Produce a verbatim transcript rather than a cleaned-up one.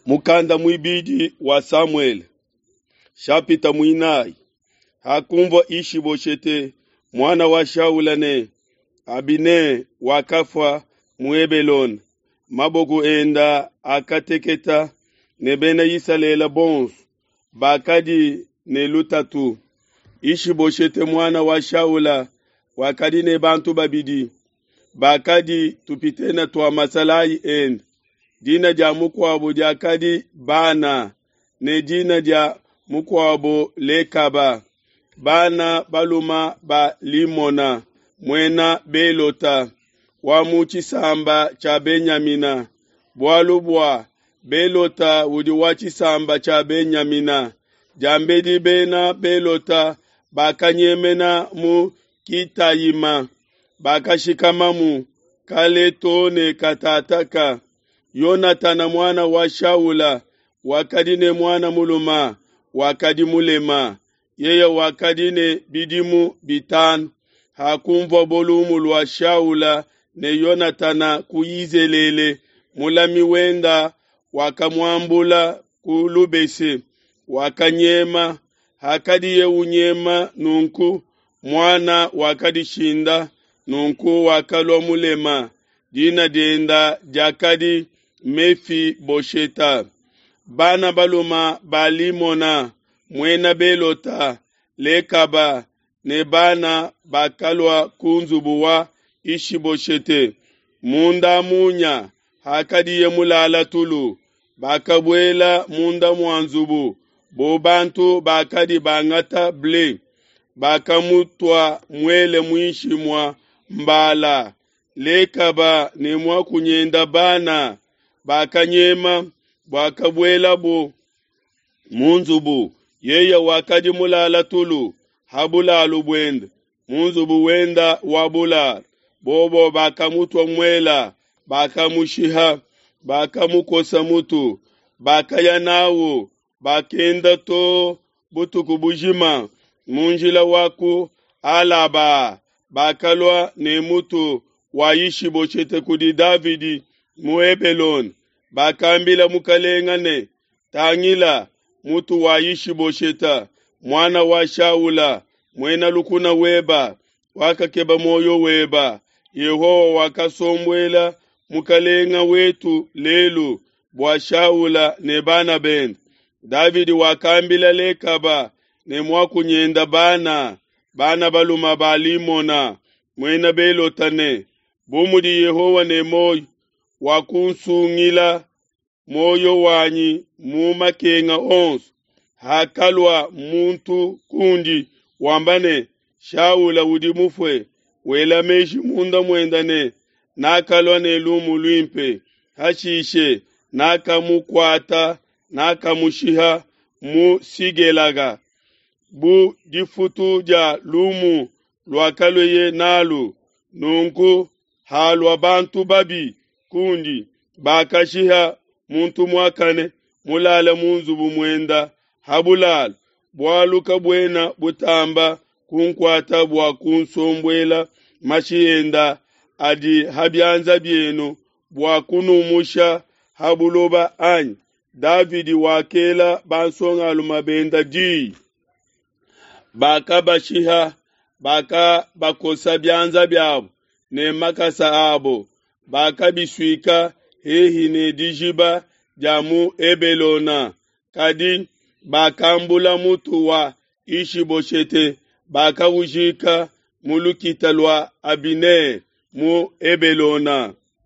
Mukanda mwibidi wa Samuel. Shapita mwinai. Hakumva Ishiboshete mwana wa Shaulane. Abine wakafa muebelon. Mabogu enda akateketa nebena yisalela bons. Bakadi ne lutatu. Ishiboshete mwana wa Shaula wakadi ne bantu babidi. Bakadi tupitena tuwa masalai end. Dina ja mukwabo ja kadi bana. Ne dina ja mukwabo lekaba. Bana baluma ba limona. Mwena belota. Wamuchi samba cha Benyamina. Bwalubwa. Belota wudi wachi samba cha Benyamina. Jambedi bena belota. Bakanyemena mu kitayima. Bakashikamamu. Kale tone katataka. Yonatana mwana wa Shaula. Wakadine mwana muluma. Wakadi mulema. Yeye wakadine bidimu bitan. Hakumva bolumu lwa Shaula. Ne Yonatana kuyizelele. Mulami wenda. Wakamwambula kulubese. Wakanyema. Hakadi ye unyema nunku. Mwana wakadi shinda. Nunku wakalwa mulema. Dina denda jakadi mefi bosheta. Bana baluma balimona. Mwena belota. Lekaba. Ne bana bakalwa kunzubuwa Ishiboshete. Munda munya. Hakadi ye mulala tulu. Bakabwela munda mwanzubu. Bobantu bakadi bangata ble. Bakamutwa mwele mwishimwa mbala. Lekaba ne mwa kunyenda bana. Bakanyema. Bakabwela bo. Munzubu. Yeye wakadi mulala tulu. Habula lubwenda. Munzubu wenda wabula. Bobo bakamutwa mwela. Bakamushiha. Bakamukosa mutu. Bakayanawo. Bakenda to. Butuku bujima. Munjila waku. Alaba. Bakalwa ne mutu. Wa Ishiboshete kudi Davidi. Muebelon. Bakambila mukalengane. Tangila. Mutu wa Ishibosheta. Mwana wa Shaula. Mwena lukuna weba. Wakakeba moyo weba. Yehowa wakasombwela. Mukalenga wetu lelu. Bwa Shaula ne bana ben. Davidi wakambila lekaba. Ne mwakunyenda bana. Bana baluma balimona. Mwena belotane. Bumudi Yehowa ne moyo. Wakunsungila. Moyo wanyi. Mumakenga onsu. Hakalwa muntu kundi. Wambane. Shaula wudi mufwe. Wela meshi munda mwendane. Nakalwa ne lumu luimpe. Hashishe. Nakamukwata. Nakamushiha. Mu sigelaga. Bu difutu ja lumu. Lwakalwe ye nalu. Nunku. Halwa bantu babi. Kundi. Bakashiha. Muntu mwakane. Mulala munzubu mwenda. Habulal. Bwaluka bwena butamba. Kunkwata bwa kunsombwela. Mashienda. Adi habyanza bienu. Bwa kunumusha. Habuloba any. Davidi wakela bansonga lumabenda di. Baka bashiha. Baka bakosa byanza byabo. Ne makasa abo. Baka biswika. Hehi ne dijiba. Jamu ebelona. Kadi. Bakambula mutu wa Ishiboshete. Baka ujika. Mulukitalwa Abine. Mu ebelona.